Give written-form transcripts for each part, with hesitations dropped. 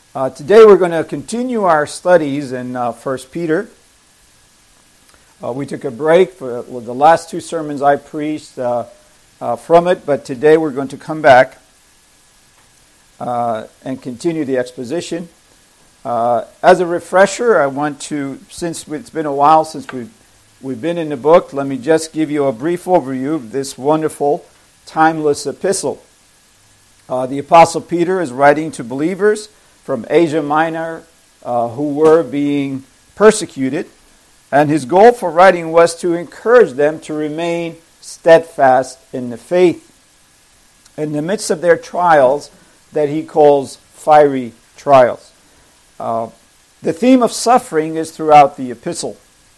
Today we're going to continue our studies in 1 Peter. We took a break for the last two sermons I preached from it, but today we're going to come back and continue the exposition. As a refresher, I want to, since it's been a while since we've been in the book, let me just give you a brief overview of this wonderful, timeless epistle. The Apostle Peter is writing to believers from Asia Minor who were being persecuted, and his goal for writing was to encourage them to remain steadfast in the faith in the midst of their trials that he calls fiery trials. The theme of suffering is throughout the epistle.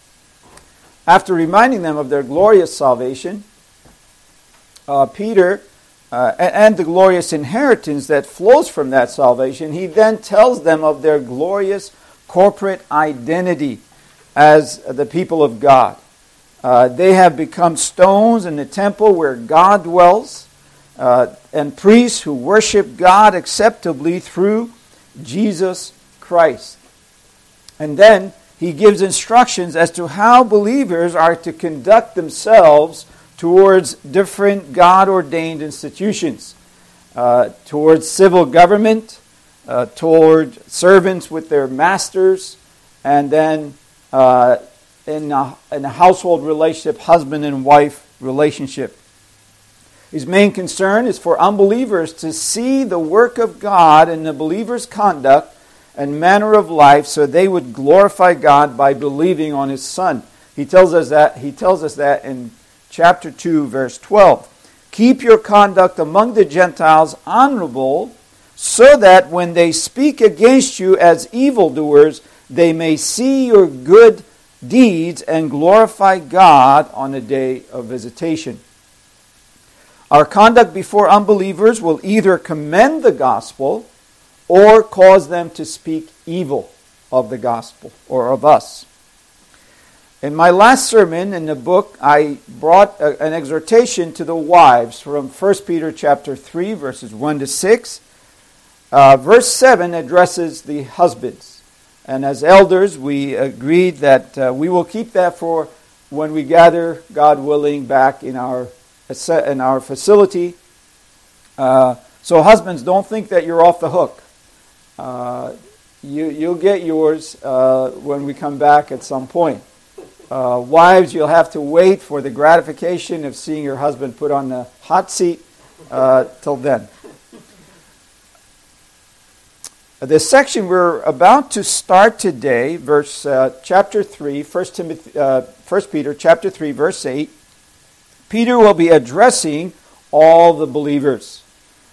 After reminding them of their glorious salvation, Peter and the glorious inheritance that flows from that salvation, he then tells them of their glorious corporate identity as the people of God. They have become stones in the temple where God dwells, and priests who worship God acceptably through Jesus Christ. And then he gives instructions as to how believers are to conduct themselves towards different God-ordained institutions, towards civil government, toward servants with their masters, and then in a household relationship, husband and wife relationship. His main concern is for unbelievers to see the work of God in the believer's conduct and manner of life so they would glorify God by believing on His Son. He tells us that in chapter 2, verse 12. Keep your conduct among the Gentiles honorable, so that when they speak against you as evildoers, they may see your good deeds and glorify God on the day of visitation. Our conduct before unbelievers will either commend the gospel or cause them to speak evil of the gospel or of us. In my last sermon in the book, I brought an exhortation to the wives from 1 Peter chapter 3, verses 1 to 6. Verse 7 addresses the husbands. And as elders, we agreed that we will keep that for when we gather, God willing, back in our facility. So husbands, don't think that you're off the hook. You'll get yours when we come back at some point. Wives, you'll have to wait for the gratification of seeing your husband put on the hot seat till then. The section we're about to start today, chapter 3, 1 Peter chapter 3, verse 8, Peter will be addressing all the believers,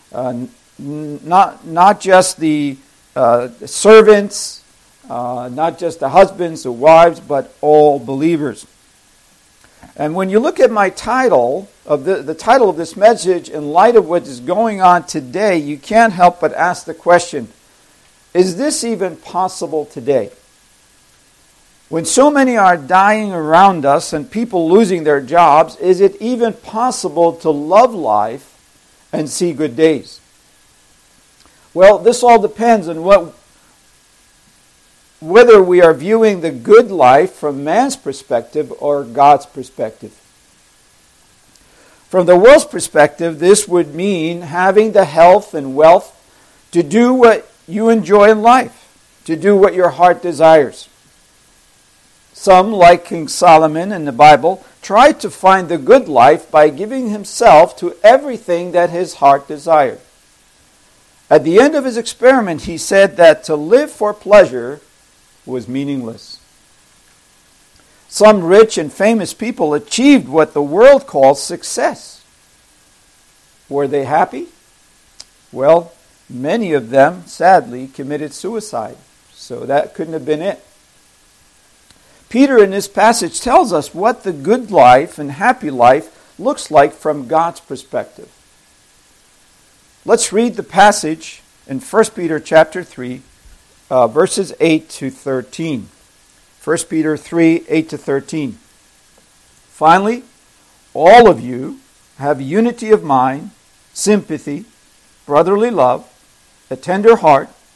not just the servants, not just the husbands, the wives, but all believers. And when you look at my title, of the title of this message, in light of what is going on today, you can't help but ask the question, is this even possible today? When so many are dying around us and people losing their jobs, is it even possible to love life and see good days? Well, this all depends on whether we are viewing the good life from man's perspective or God's perspective. From the world's perspective, this would mean having the health and wealth to do what you enjoy in life, to do what your heart desires. Some, like King Solomon in the Bible, tried to find the good life by giving himself to everything that his heart desired. At the end of his experiment, he said that to live for pleasure was meaningless. Some rich and famous people achieved what the world calls success. Were they happy? Well, many of them, sadly, committed suicide, so that couldn't have been it. Peter in this passage tells us what the good life and happy life looks like from God's perspective. Let's read the passage in 1 Peter chapter 3, verses 8 to 13. 1 Peter 3, 8 to 13. Finally, all of you have unity of mind, sympathy, brotherly love, a tender heart,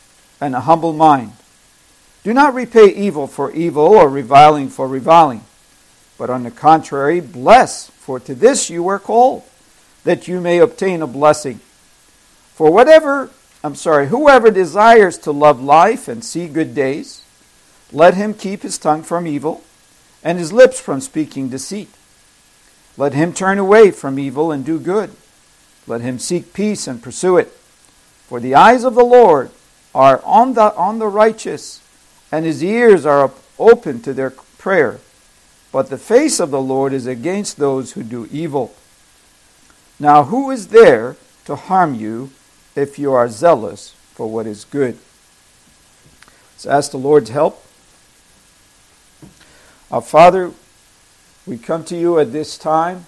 and a humble mind. Do not repay evil for evil or reviling for reviling, but on the contrary, bless, for to this you were called, that you may obtain a blessing. For whoever desires to love life and see good days, let him keep his tongue from evil and his lips from speaking deceit. Let him turn away from evil and do good. Let him seek peace and pursue it. For the eyes of the Lord are on the righteous, and his ears are open to their prayer. But the face of the Lord is against those who do evil. Now who is there to harm you if you are zealous for what is good? Let's ask the Lord's help. Our Father, we come to you at this time.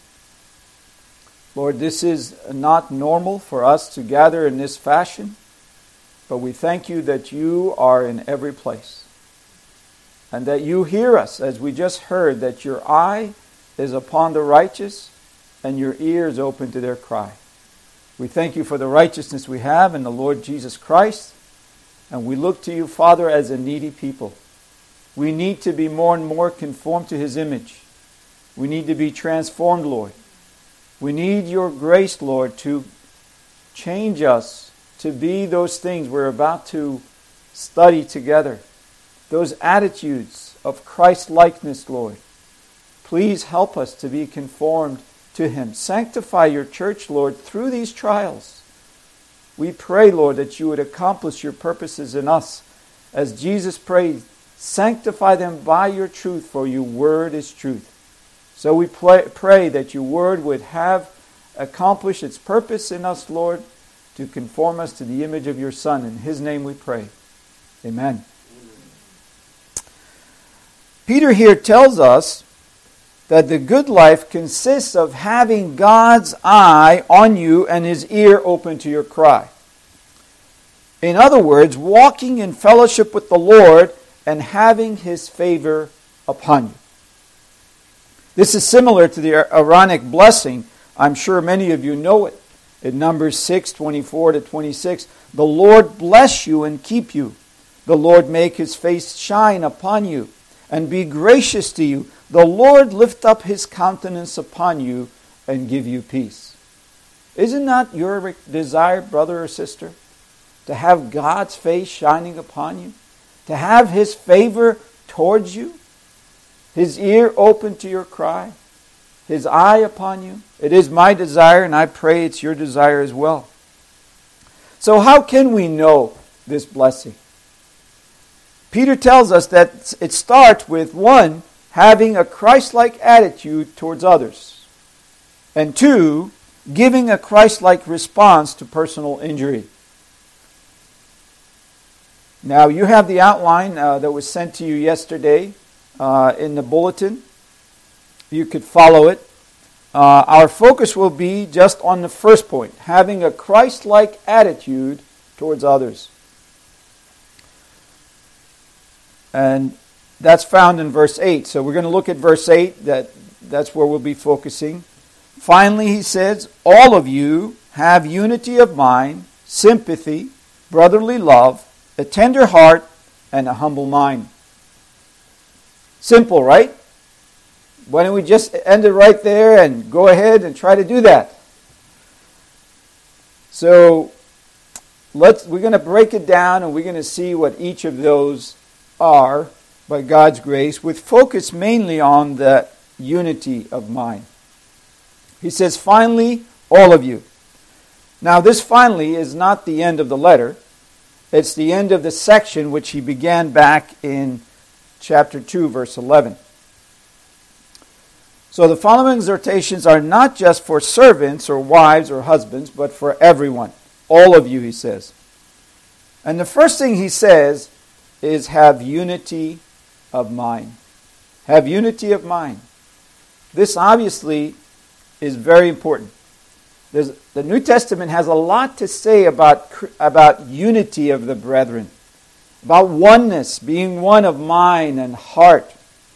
Lord, this is not normal for us to gather in this fashion, but we thank you that you are in every place and that you hear us, as we just heard, that your eye is upon the righteous and your ear is open to their cry. We thank you for the righteousness we have in the Lord Jesus Christ, and we look to you, Father, as a needy people. We need to be more and more conformed to his image. We need to be transformed, Lord. We need your grace, Lord, to change us to be those things we're about to study together. Those attitudes of Christ-likeness, Lord. Please help us to be conformed to him. Sanctify your church, Lord, through these trials. We pray, Lord, that you would accomplish your purposes in us. As Jesus prayed, sanctify them by your truth, for your word is truth. So we pray that your word would have accomplished its purpose in us, Lord, to conform us to the image of your Son. In his name we pray. Amen. Peter here tells us that the good life consists of having God's eye on you and his ear open to your cry. In other words, walking in fellowship with the Lord and having his favor upon you. This is similar to the Aaronic blessing. I'm sure many of you know it. In Numbers 6:24-26, the Lord bless you and keep you. The Lord make his face shine upon you and be gracious to you. The Lord lift up his countenance upon you and give you peace. Isn't that your desire, brother or sister? To have God's face shining upon you? To have his favor towards you? His ear open to your cry? His eye upon you? It is my desire, and I pray it's your desire as well. So how can we know this blessing? Peter tells us that it starts with, 1, having a Christ-like attitude towards others, and 2, giving a Christ-like response to personal injury. Now, you have the outline that was sent to you yesterday in the bulletin. You could follow it. Our focus will be just on the first point, having a Christ-like attitude towards others. And that's found in verse 8. So we're going to look at verse 8. That's where we'll be focusing. Finally, he says, all of you have unity of mind, sympathy, brotherly love, a tender heart, and a humble mind. Simple, right? Why don't we just end it right there and go ahead and try to do that? So we're going to break it down, and we're going to see what each of those are by God's grace, with focus mainly on the unity of mind. He says, finally, all of you. Now, this finally is not the end of the letter. It's the end of the section which he began back in chapter 2, verse 11. So the following exhortations are not just for servants or wives or husbands, but for everyone. All of you, he says. And the first thing he says is have unity of mind. Have unity of mind. This obviously is very important. The New Testament has a lot to say about unity of the brethren, about oneness, being one of mind and heart.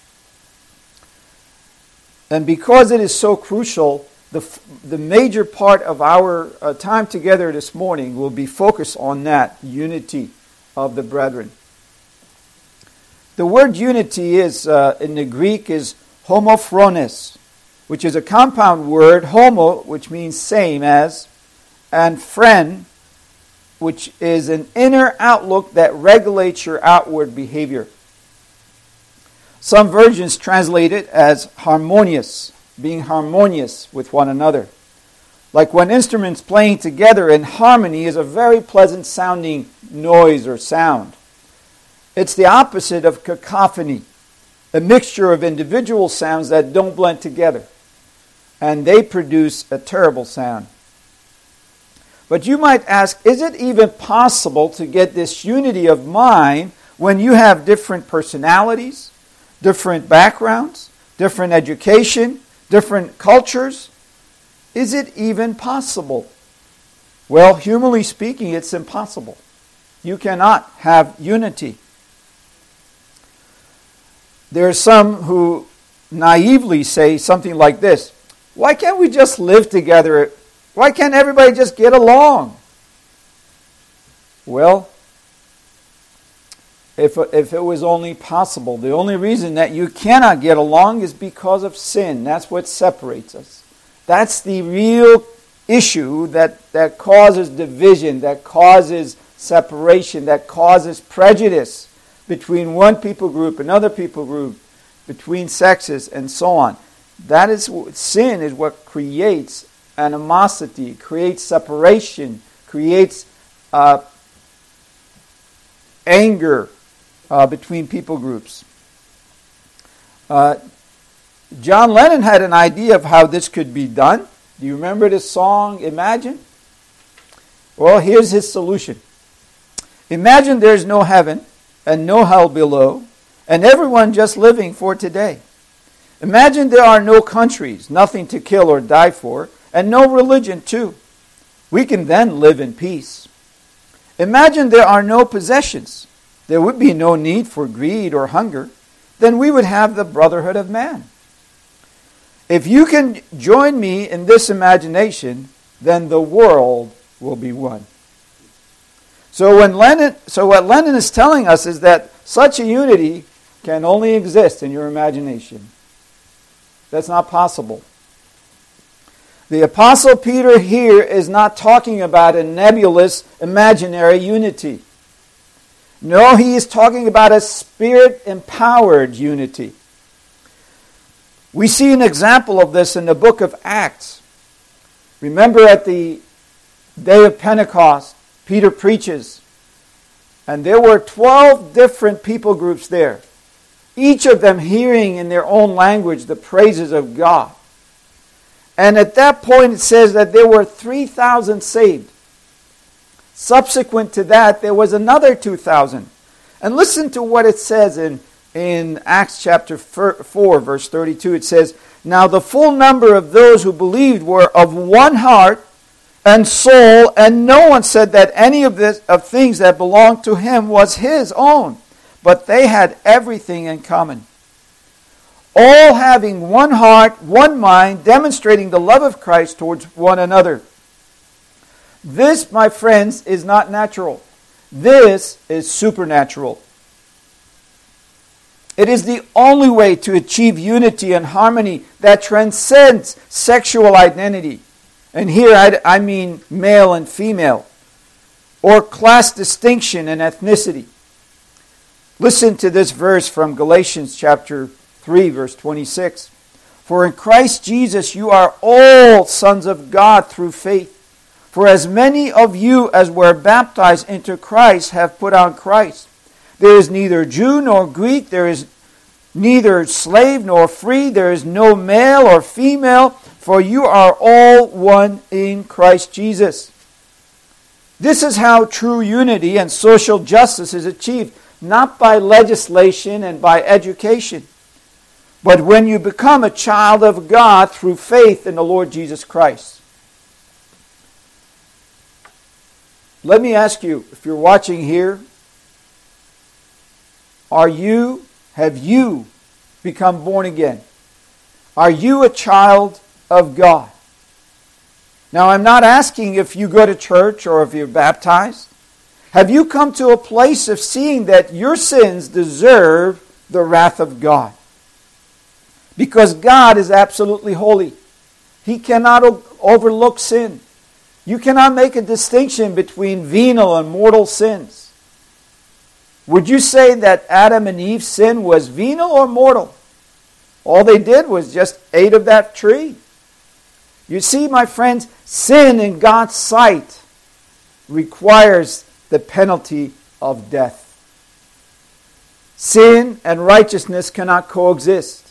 And because it is so crucial, the major part of our time together this morning will be focused on that unity of the brethren. The word unity is in the Greek is homophrones, which is a compound word, homo, which means same as, and phren, which is an inner outlook that regulates your outward behavior. Some versions translate it as harmonious, being harmonious with one another. Like when instruments playing together in harmony is a very pleasant sounding noise or sound. It's the opposite of cacophony, a mixture of individual sounds that don't blend together, and they produce a terrible sound. But you might ask, is it even possible to get this unity of mind when you have different personalities, different backgrounds, different education, different cultures? Is it even possible? Well, humanly speaking, it's impossible. You cannot have unity. There are some who naively say something like this: why can't we just live together? Why can't everybody just get along? Well, if it was only possible, the only reason that you cannot get along is because of sin. That's what separates us. That's the real issue that causes division, that causes separation, that causes prejudice between one people group, another people group, between sexes, and so on. That is, sin is what creates animosity, creates separation, creates anger between people groups. John Lennon had an idea of how this could be done. Do you remember the song, Imagine? Well, here's his solution. Imagine there's no heaven and no hell below, and everyone just living for today. Imagine there are no countries, nothing to kill or die for, and no religion too. We can then live in peace. Imagine there are no possessions. There would be no need for greed or hunger. Then we would have the brotherhood of man. If you can join me in this imagination, then the world will be one. So what Lenin is telling us is that such a unity can only exist in your imagination. That's not possible. The Apostle Peter here is not talking about a nebulous, imaginary unity. No, he is talking about a Spirit-empowered unity. We see an example of this in the book of Acts. Remember at the day of Pentecost, Peter preaches, and there were 12 different people groups there, each of them hearing in their own language the praises of God. And at that point it says that there were 3,000 saved. Subsequent to that, there was another 2,000. And listen to what it says in Acts chapter 4, verse 32. It says, "Now the full number of those who believed were of one heart and soul, and no one said that any of things that belonged to him was his own, but they had everything in common. All having one heart, one mind, demonstrating the love of Christ towards one another." This, my friends, is not natural. This is supernatural. It is the only way to achieve unity and harmony that transcends sexual identity. And here I mean male and female, or class distinction and ethnicity. Listen to this verse from Galatians chapter 3, verse 26. "For in Christ Jesus you are all sons of God through faith. For as many of you as were baptized into Christ have put on Christ. There is neither Jew nor Greek, there is neither slave nor free, there is no male or female, for you are all one in Christ Jesus." This is how true unity and social justice is achieved, not by legislation and by education, but when you become a child of God through faith in the Lord Jesus Christ. Let me ask you, if you're watching here, have you become born again? Are you a child of God? Now, I'm not asking if you go to church or if you're baptized. Have you come to a place of seeing that your sins deserve the wrath of God? Because God is absolutely holy. He cannot overlook sin. You cannot make a distinction between venial and mortal sins. Would you say that Adam and Eve's sin was venial or mortal? All they did was just ate of that tree. You see, my friends, sin in God's sight requires the penalty of death. Sin and righteousness cannot coexist.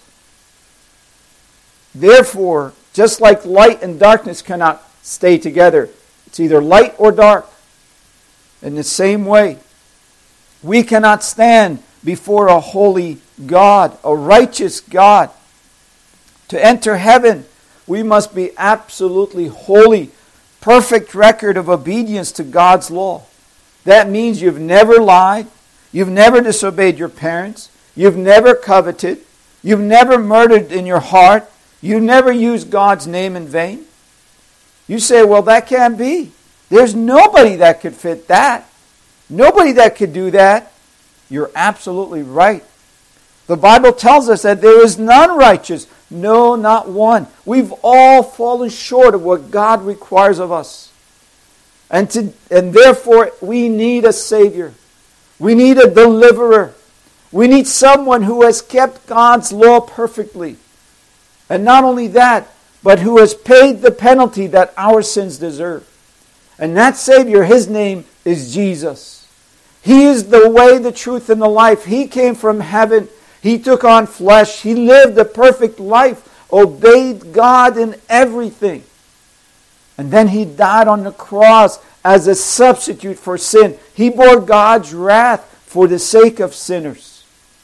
Therefore, just like light and darkness cannot stay together, it's either light or dark. In the same way, we cannot stand before a holy God, a righteous God. To enter heaven, we must be absolutely holy, perfect record of obedience to God's law. That means you've never lied, you've never disobeyed your parents, you've never coveted, you've never murdered in your heart, you've never used God's name in vain. You say, well, that can't be. There's nobody that could fit that. Nobody that could do that. You're absolutely right. The Bible tells us that there is none righteous. No, not one. We've all fallen short of what God requires of us. And therefore, we need a Savior. We need a deliverer. We need someone who has kept God's law perfectly. And not only that, but who has paid the penalty that our sins deserve. And that Savior, His name is Jesus. He is the way, the truth, and the life. He came from heaven. He took on flesh. He lived a perfect life, obeyed God in everything. And then He died on the cross as a substitute for sin. He bore God's wrath for the sake of sinners.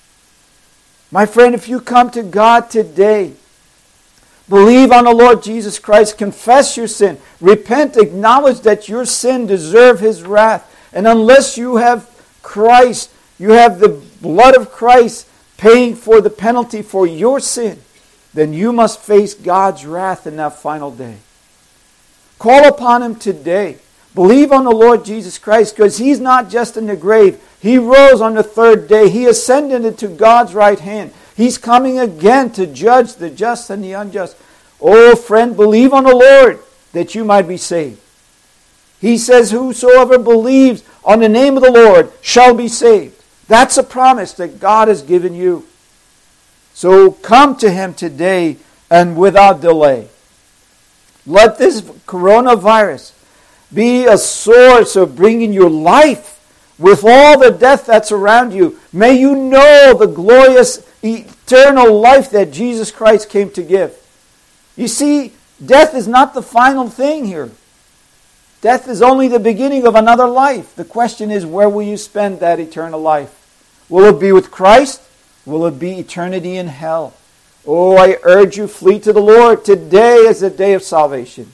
My friend, if you come to God today, believe on the Lord Jesus Christ, confess your sin, repent, acknowledge that your sin deserves His wrath. And unless you have Christ, you have the blood of Christ paying for the penalty for your sin, then you must face God's wrath in that final day. Call upon Him today. Believe on the Lord Jesus Christ, because He's not just in the grave. He rose on the third day. He ascended into God's right hand. He's coming again to judge the just and the unjust. Oh, friend, believe on the Lord that you might be saved. He says, whosoever believes on the name of the Lord shall be saved. That's a promise that God has given you. So come to Him today and without delay. Let this coronavirus be a source of bringing you life with all the death that's around you. May you know the glorious eternal life that Jesus Christ came to give. You see, death is not the final thing here. Death is only the beginning of another life. The question is, where will you spend that eternal life? Will it be with Christ? Will it be eternity in hell? Oh, I urge you, flee to the Lord. Today is the day of salvation.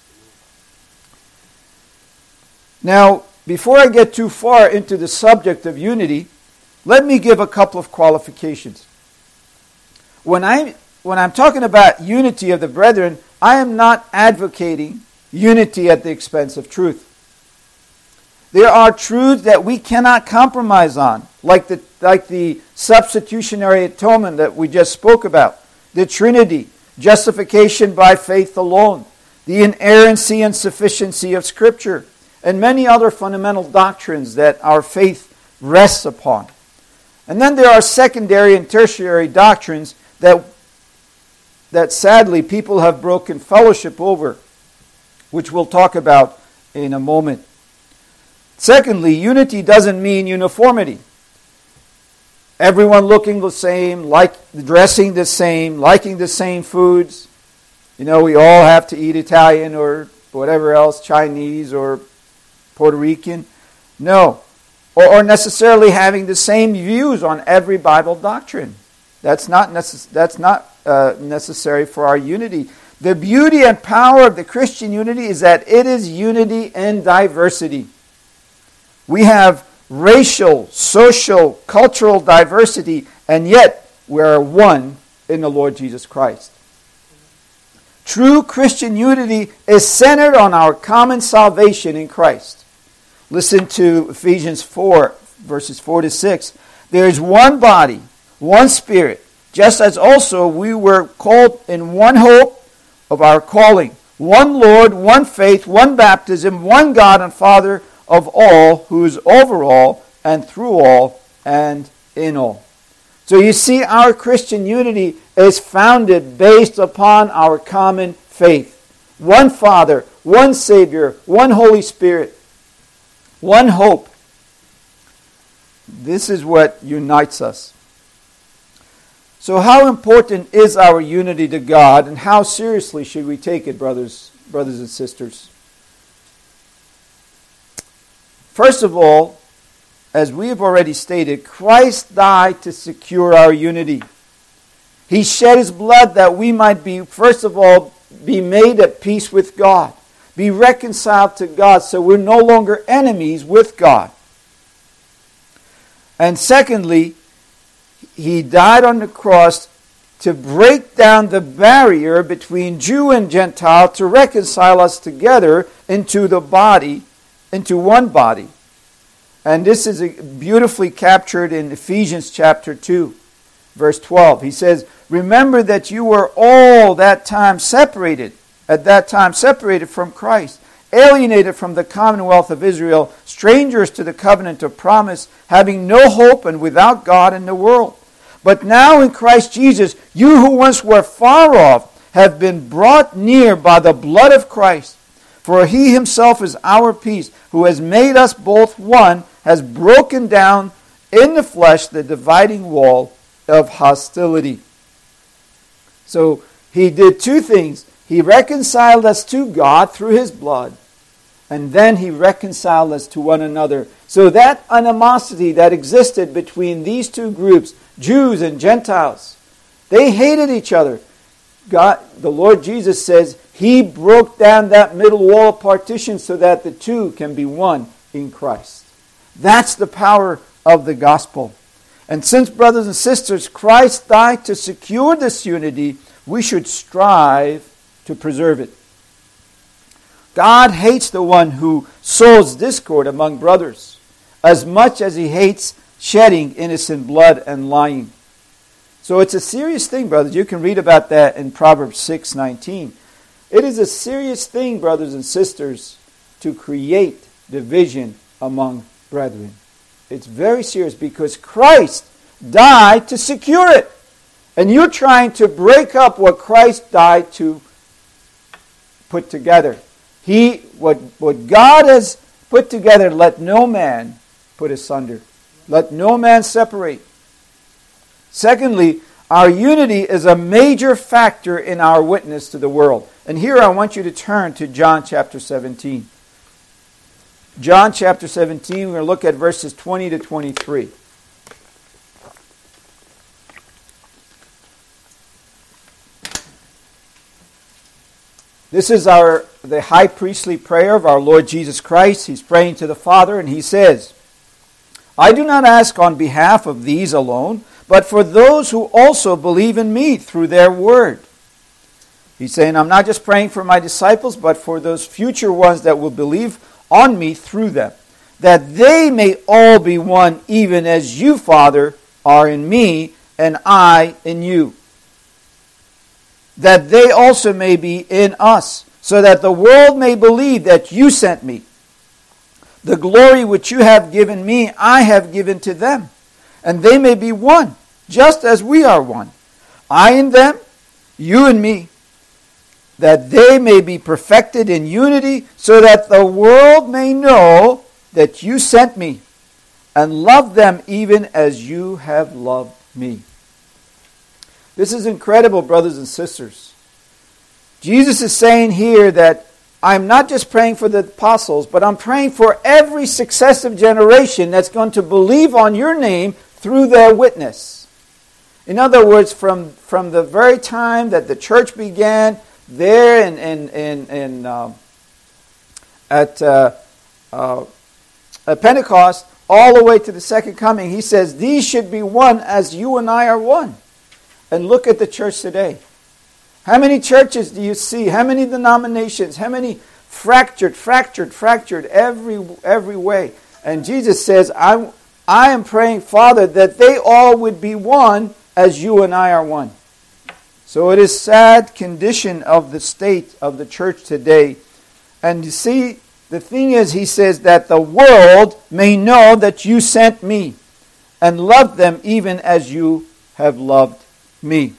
Now, before I get too far into the subject of unity, let me give a couple of qualifications. When I'm talking about unity of the brethren, I am not advocating unity at the expense of truth. There are truths that we cannot compromise on, like the substitutionary atonement that we just spoke about, the Trinity, justification by faith alone, the inerrancy and sufficiency of Scripture, and many other fundamental doctrines that our faith rests upon. And then there are secondary and tertiary doctrines that sadly people have broken fellowship over, which we'll talk about in a moment. Secondly, unity doesn't mean uniformity. Everyone looking the same, dressing the same, liking the same foods. You know, we all have to eat Italian or whatever else, Chinese or Puerto Rican. No. Or necessarily having the same views on every Bible doctrine. That's not necessary for our unity. The beauty and power of the Christian unity is that it is unity in diversity. We have racial, social, cultural diversity, and yet we are one in the Lord Jesus Christ. True Christian unity is centered on our common salvation in Christ. Listen to Ephesians 4, verses 4 to 6. There is one body, one Spirit, just as also we were called in one hope of our calling. One Lord, one faith, one baptism, one God and Father of all, who is over all and through all and in all. So you see, our Christian unity is founded based upon our common faith. One Father, one Savior, one Holy Spirit, one hope. This is what unites us. So how important is our unity to God, and how seriously should we take it, brothers and sisters? First of all, as we have already stated, Christ died to secure our unity. He shed His blood that we might be, first of all, be made at peace with God, be reconciled to God, so we're no longer enemies with God. And secondly, He died on the cross to break down the barrier between Jew and Gentile, to reconcile us together into the body, into one body. And this is beautifully captured in Ephesians chapter 2, verse 12. He says, "Remember that you were all at that time separated from Christ, alienated from the commonwealth of Israel, strangers to the covenant of promise, having no hope and without God in the world. But now in Christ Jesus, you who once were far off have been brought near by the blood of Christ. For He Himself is our peace, who has made us both one, has broken down in the flesh the dividing wall of hostility." So He did two things. He reconciled us to God through His blood, and then He reconciled us to one another. So that animosity that existed between these two groups, Jews and Gentiles, they hated each other. God, the Lord Jesus says, He broke down that middle wall of partition so that the two can be one in Christ. That's the power of the gospel. And since, brothers and sisters, Christ died to secure this unity, we should strive to preserve it. God hates the one who sows discord among brothers as much as He hates shedding innocent blood and lying. So it's a serious thing, brothers. You can read about that in Proverbs 6:19. It is a serious thing, brothers and sisters, to create division among brethren. It's very serious because Christ died to secure it. And you're trying to break up what Christ died to put together. What God has put together, let no man put asunder. Let no man separate. Secondly, our unity is a major factor in our witness to the world. And here I want you to turn to John chapter 17. John chapter 17, we're going to look at verses 20 to 23. This is the high priestly prayer of our Lord Jesus Christ. He's praying to the Father, and He says, "I do not ask on behalf of these alone, but for those who also believe in Me through their word." He's saying, I'm not just praying for my disciples, but for those future ones that will believe on Me through them, that they may all be one, even as You, Father, are in Me, and I in You, that they also may be in us, so that the world may believe that You sent Me. The glory which You have given Me, I have given to them, and they may be one, just as We are one. I in them, You in Me, that they may be perfected in unity, so that the world may know that You sent Me, and love them even as You have loved Me. This is incredible, brothers and sisters. Jesus is saying here that I'm not just praying for the apostles, but I'm praying for every successive generation that's going to believe on Your name through their witness. In other words, from the very time that the church began there at Pentecost, all the way to the second coming, He says, these should be one as you and I are one. And look at the church today. How many churches do you see? How many denominations? How many fractured every way. And Jesus says, I am praying, Father, that they all would be one as you and I are one. So it is sad condition of the state of the church today. And you see, the thing is, he says that the world may know that you sent me and loved them even as you have loved me.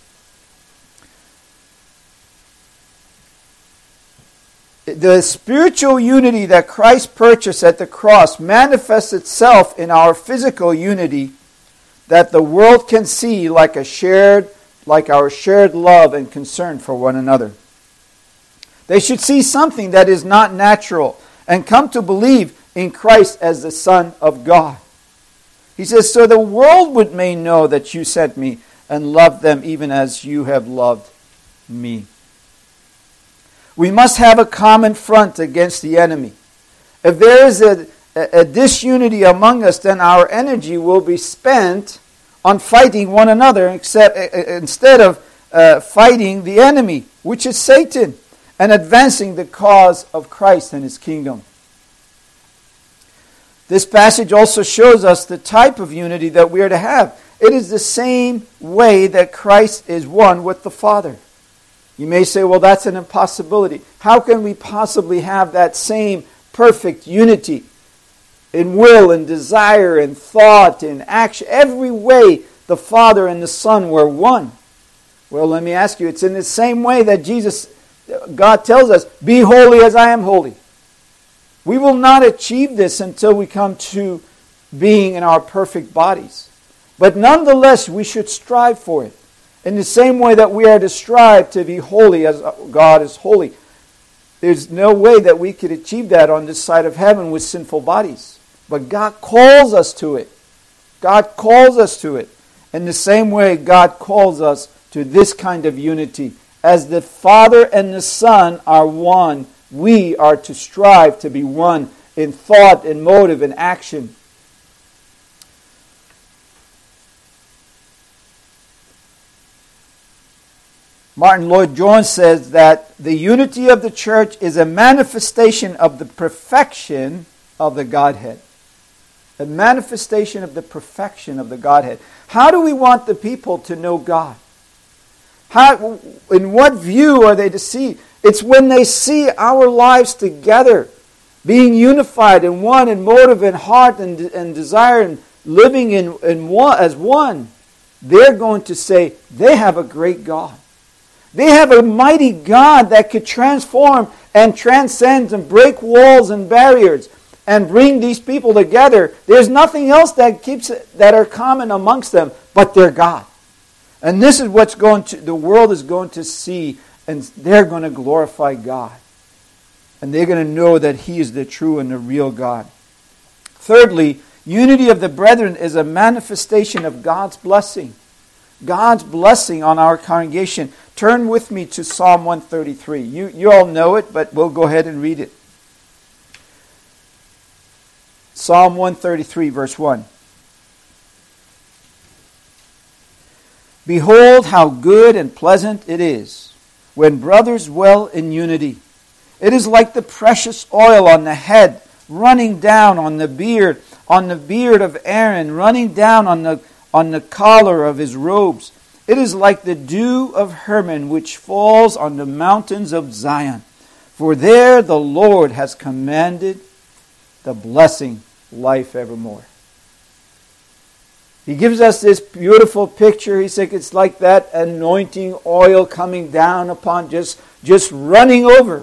The spiritual unity that Christ purchased at the cross manifests itself in our physical unity that the world can see like our shared love and concern for one another. They should see something that is not natural and come to believe in Christ as the Son of God. He says, so the world may know that you sent me and loved them even as you have loved me. We must have a common front against the enemy. If there is a disunity among us, then our energy will be spent on fighting one another instead of fighting the enemy, which is Satan, and advancing the cause of Christ and His kingdom. This passage also shows us the type of unity that we are to have. It is the same way that Christ is one with the Father. You may say, well, that's an impossibility. How can we possibly have that same perfect unity in will and desire and thought and action? Every way the Father and the Son were one. Well, let me ask you, it's in the same way that God tells us, be holy as I am holy. We will not achieve this until we come to being in our perfect bodies. But nonetheless, we should strive for it. In the same way that we are to strive to be holy as God is holy. There's no way that we could achieve that on this side of heaven with sinful bodies. But God calls us to it. God calls us to it. In the same way, God calls us to this kind of unity. As the Father and the Son are one, we are to strive to be one in thought and motive and action. Martin Lloyd-Jones says that the unity of the church is a manifestation of the perfection of the Godhead. A manifestation of the perfection of the Godhead. How do we want the people to know God? In what view are they to see? It's when they see our lives together, being unified in one, in motive and heart and desire, and living in one, as one. They're going to say, they have a great God. They have a mighty God that could transform and transcend and break walls and barriers and bring these people together. There's nothing else that are common amongst them but their God. And this is the world is going to see, and they're going to glorify God. And they're going to know that He is the true and the real God. Thirdly, unity of the brethren is a manifestation of God's blessing. God's blessing on our congregation. Turn with me to Psalm 133. You all know it, but we'll go ahead and read it. Psalm 133, verse 1. Behold how good and pleasant it is when brothers dwell in unity. It is like the precious oil on the head, running down on the beard of Aaron, running down on the collar of his robes. It is like the dew of Hermon, which falls on the mountains of Zion. For there the Lord has commanded the blessing, life evermore. He gives us this beautiful picture. He said it's like that anointing oil coming down upon just running over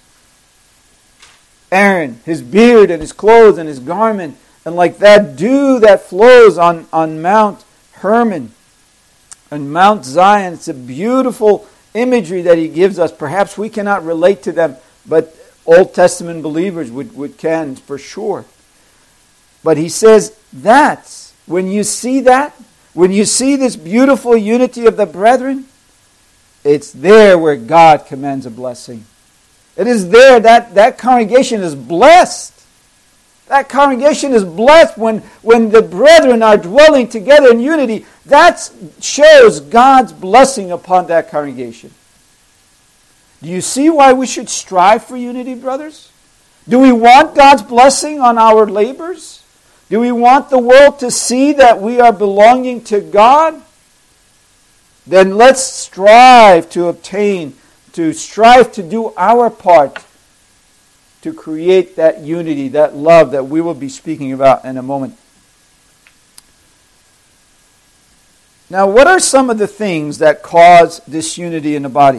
Aaron, his beard and his clothes and his garment. And like that dew that flows on Mount Hermon and Mount Zion. It's a beautiful imagery that he gives us. Perhaps we cannot relate to them, but Old Testament believers can for sure. But he says that's when you see that, when you see this beautiful unity of the brethren, it's there where God commands a blessing. It is there that congregation is blessed. That congregation is blessed when the brethren are dwelling together in unity. That shows God's blessing upon that congregation. Do you see why we should strive for unity, brothers? Do we want God's blessing on our labors? Do we want the world to see that we are belonging to God? Then let's strive to do our part to create that unity, that love that we will be speaking about in a moment. Now, what are some of the things that cause disunity in the body?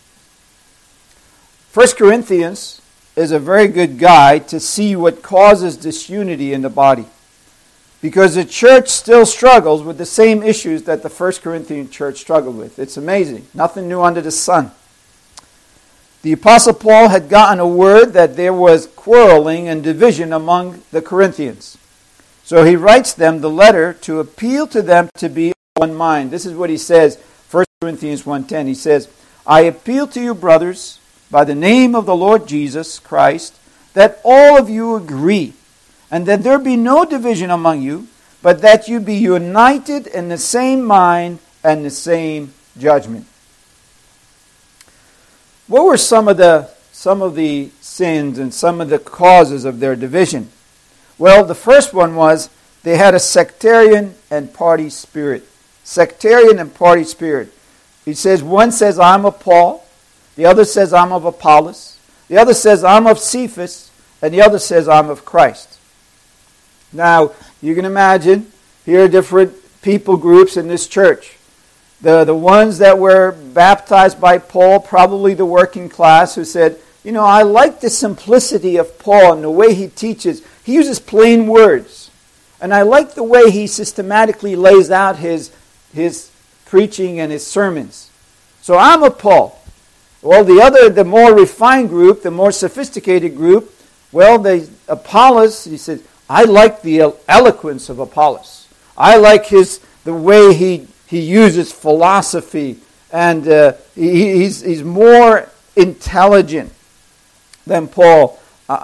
1 Corinthians is a very good guide to see what causes disunity in the body. Because the church still struggles with the same issues that the 1 Corinthian church struggled with. It's amazing. Nothing new under the sun. The Apostle Paul had gotten a word that there was quarreling and division among the Corinthians. So he writes them the letter to appeal to them to be of one mind. This is what he says, 1 Corinthians 1:10. He says, I appeal to you, brothers, by the name of the Lord Jesus Christ, that all of you agree, and that there be no division among you, but that you be united in the same mind and the same judgment. What were some of the sins and some of the causes of their division? Well, the first one was they had a sectarian and party spirit. Sectarian and party spirit. He says, one says, I'm of Paul. The other says, I'm of Apollos. The other says, I'm of Cephas. And the other says, I'm of Christ. Now, you can imagine, here are different people groups in this church. The ones that were baptized by Paul, probably the working class, who said, I like the simplicity of Paul and the way he teaches. He uses plain words. And I like the way he systematically lays out his preaching and his sermons. So I'm of Paul. Well, the more refined group, the more sophisticated group, the Apollos, he said, I like the eloquence of Apollos. I like the way he uses philosophy, and he's more intelligent than Paul.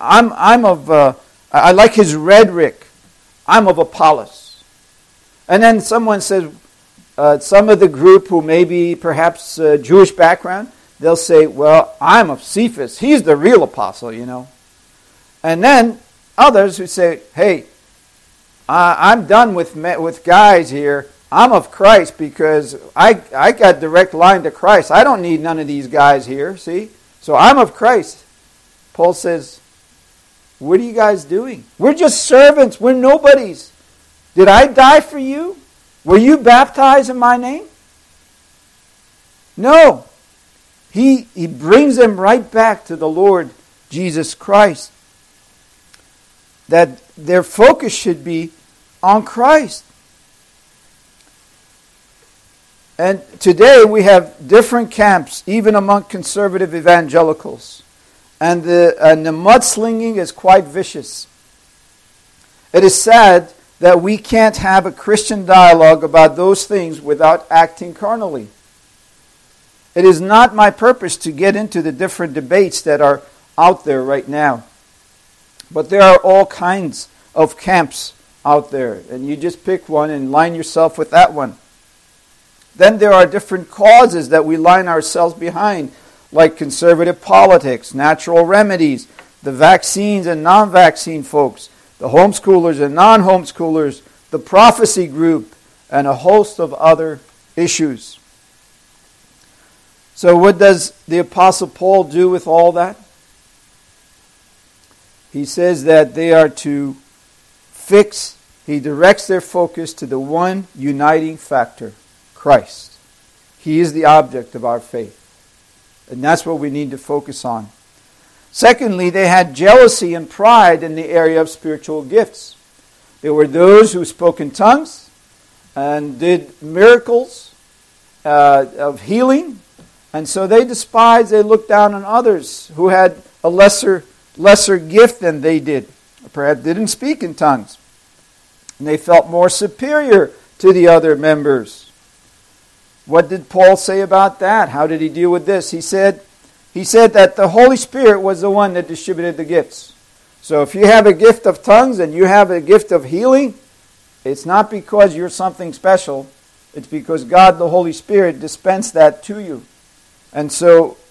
I like his rhetoric. I'm of Apollos. And then someone says, some of the group who may be perhaps Jewish background, they'll say, well, I'm of Cephas. He's the real apostle, And then others who say, hey, I'm done with guys here. I'm of Christ because I got direct line to Christ. I don't need none of these guys here, see? So I'm of Christ. Paul says, what are you guys doing? We're just servants. We're nobodies. Did I die for you? Were you baptized in my name? No. He brings them right back to the Lord Jesus Christ. That their focus should be on Christ. And today we have different camps, even among conservative evangelicals. And the mudslinging is quite vicious. It is sad that we can't have a Christian dialogue about those things without acting carnally. It is not my purpose to get into the different debates that are out there right now. But there are all kinds of camps out there. And you just pick one and line yourself with that one. Then there are different causes that we line ourselves behind, like conservative politics, natural remedies, the vaccines and non-vaccine folks, the homeschoolers and non-homeschoolers, the prophecy group, and a host of other issues. So what does the Apostle Paul do with all that? He says that they are to he directs their focus to the one uniting factor, Christ. He is the object of our faith. And that's what we need to focus on. Secondly, they had jealousy and pride in the area of spiritual gifts. There were those who spoke in tongues and did miracles of healing. And so they looked down on others who had a lesser gift than they did. Perhaps didn't speak in tongues. And they felt more superior to the other members. What did Paul say about that? How did he deal with this? He said that the Holy Spirit was the one that distributed the gifts. So if you have a gift of tongues and you have a gift of healing, it's not because you're something special. It's because God, the Holy Spirit, dispensed that to you. And so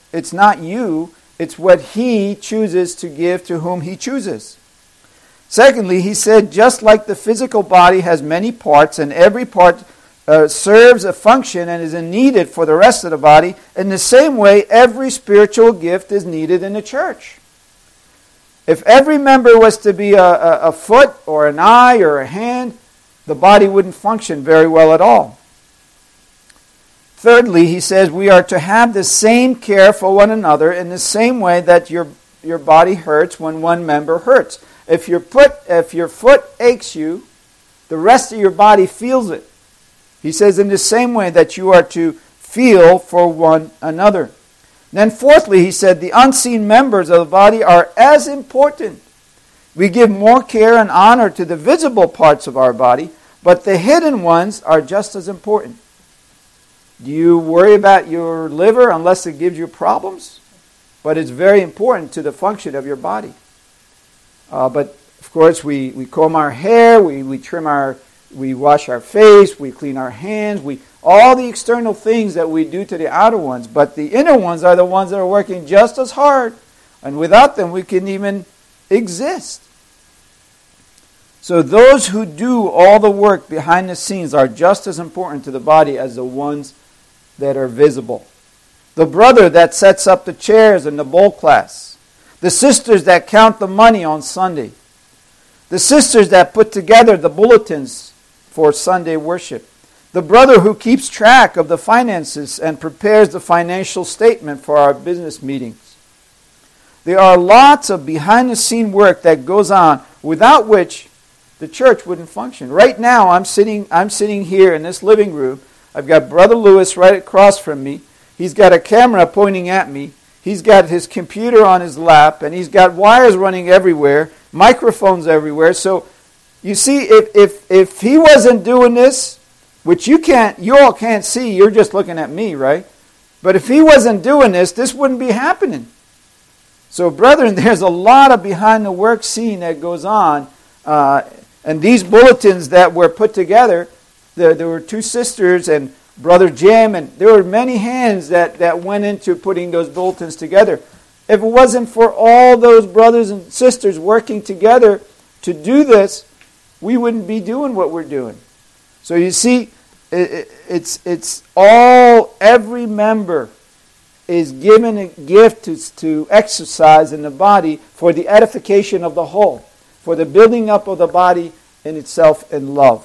It's not you. It's what He chooses to give to whom He chooses. Secondly, he said, just like the physical body has many parts, and every part serves a function and is needed for the rest of the body, in the same way, every spiritual gift is needed in the church. If every member was to be a foot or an eye or a hand, the body wouldn't function very well at all. Thirdly, he says we are to have the same care for one another in the same way that your body hurts when one member hurts. If your foot aches you, the rest of your body feels it. He says in the same way that you are to feel for one another. Then fourthly, he said the unseen members of the body are as important. We give more care and honor to the visible parts of our body, but the hidden ones are just as important. Do you worry about your liver unless it gives you problems? But it's very important to the function of your body. But of course, we comb our hair, we wash our face, we clean our hands, all the external things that we do to the outer ones. But the inner ones are the ones that are working just as hard, and without them, we couldn't even exist. So those who do all the work behind the scenes are just as important to the body as the ones that are visible. The brother that sets up the chairs in the bowl class. The sisters that count the money on Sunday. The sisters that put together the bulletins for Sunday worship. The brother who keeps track of the finances and prepares the financial statement for our business meetings. There are lots of behind-the-scene work that goes on without which the church wouldn't function. Right now, I'm sitting here in this living room. I've got Brother Lewis right across from me. He's got a camera pointing at me. He's got his computer on his lap, and he's got wires running everywhere, microphones everywhere. So, you see, if he wasn't doing this, which you all can't see, you're just looking at me, right? But if he wasn't doing this wouldn't be happening. So, brethren, there's a lot of behind the work scene that goes on, and these bulletins that were put together, there were two sisters and Brother Jim, and there were many hands that went into putting those bulletins together. If it wasn't for all those brothers and sisters working together to do this, we wouldn't be doing what we're doing. So you see, it's all, every member is given a gift to exercise in the body for the edification of the whole, for the building up of the body in itself in love.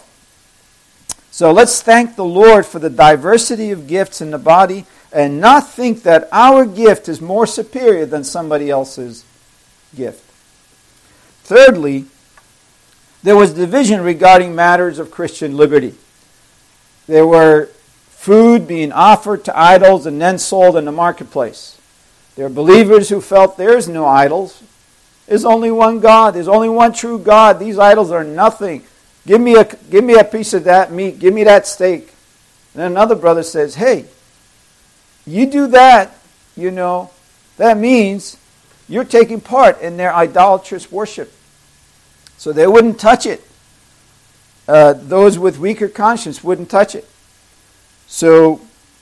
So let's thank the Lord for the diversity of gifts in the body and not think that our gift is more superior than somebody else's gift. Thirdly, there was division regarding matters of Christian liberty. There were food being offered to idols and then sold in the marketplace. There are believers who felt there's no idols. There's only one God. There's only one true God. These idols are nothing. Give me a piece of that meat. Give me that steak. And then another brother says, hey, you do that, that means you're taking part in their idolatrous worship. So they wouldn't touch it. Those with weaker conscience wouldn't touch it. So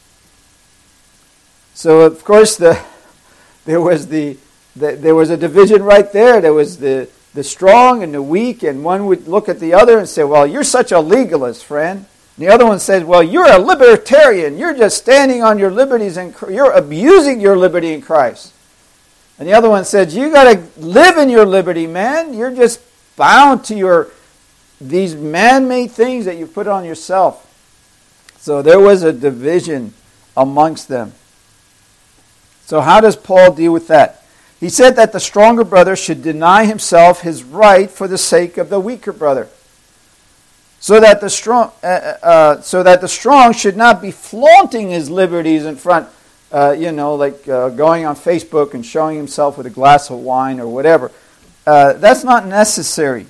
of course there was a division right there. There was the strong and the weak, and one would look at the other and say, well, you're such a legalist, friend. And the other one says, well, you're a libertarian. You're just standing on your liberties and you're abusing your liberty in Christ. And the other one says, you got to live in your liberty, man. You're just bound to these man-made things that you put on yourself. So there was a division amongst them. So how does Paul deal with that? He said that the stronger brother should deny himself his right for the sake of the weaker brother. So that the strong should not be flaunting his liberties in front, going on Facebook and showing himself with a glass of wine or whatever. That's not necessary.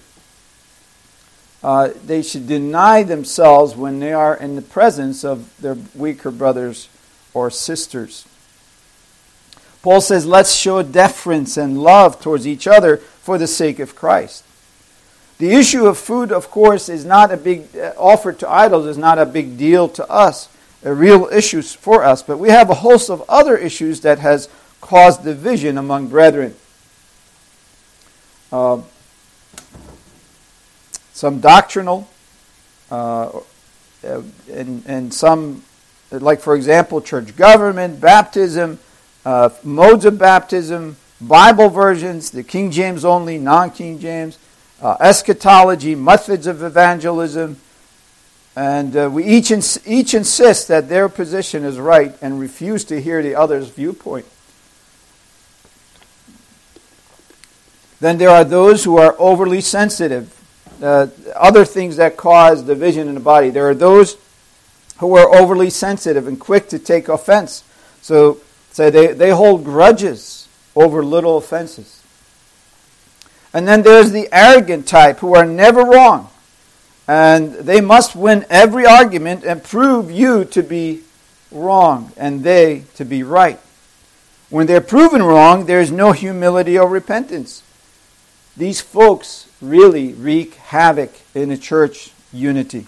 They should deny themselves when they are in the presence of their weaker brothers or sisters. Paul says, let's show deference and love towards each other for the sake of Christ. The issue of food, of course, is not a big, offered to idols is not a big deal to us. real issues for us. But we have a host of other issues that has caused division among brethren. Some doctrinal, and some, like for example, church government, baptism, modes of baptism, Bible versions, the King James only, non-King James, eschatology, methods of evangelism, and we each insist that their position is right and refuse to hear the other's viewpoint. Then there are those who are overly sensitive. Other things that cause division in the body. There are those who are overly sensitive and quick to take offense. So they hold grudges over little offenses. And then there's the arrogant type who are never wrong. And they must win every argument and prove you to be wrong and they to be right. When they're proven wrong, there's no humility or repentance. These folks really wreak havoc in the church unity.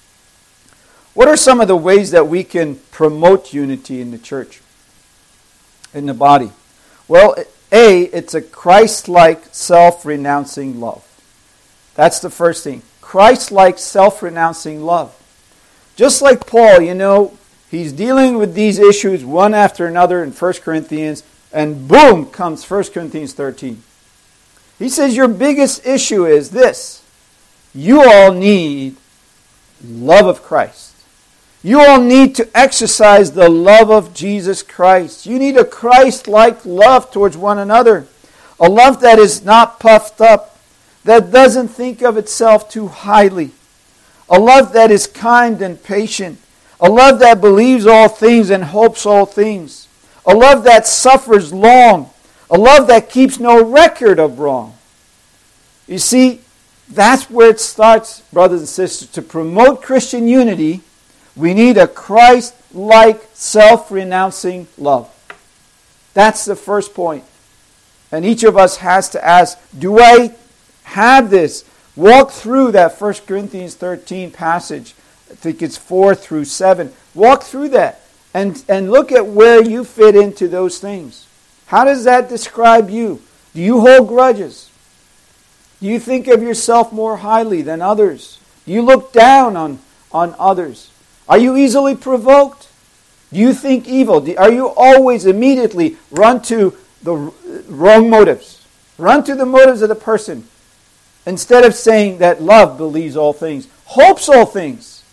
What are some of the ways that we can promote unity in the church, in the body? Well, it's a Christ-like self-renouncing love. That's the first thing. Christ-like self-renouncing love. Just like Paul, he's dealing with these issues one after another in 1 Corinthians, and boom, comes 1 Corinthians 13. He says your biggest issue is this. You all need love of Christ. You all need to exercise the love of Jesus Christ. You need a Christ-like love towards one another. A love that is not puffed up, that doesn't think of itself too highly. A love that is kind and patient. A love that believes all things and hopes all things. A love that suffers long. A love that keeps no record of wrong. You see, that's where it starts, brothers and sisters. To promote Christian unity, we need a Christ-like, self-renouncing love. That's the first point. And each of us has to ask, do I have this? Walk through that 1 Corinthians 13 passage. I think it's 4 through 7. Walk through that and look at where you fit into those things. How does that describe you? Do you hold grudges? Do you think of yourself more highly than others? Do you look down on others? Are you easily provoked? Do you think evil? Are you always immediately run to the wrong motives? Run to the motives of the person instead of saying that love believes all things, hopes all things.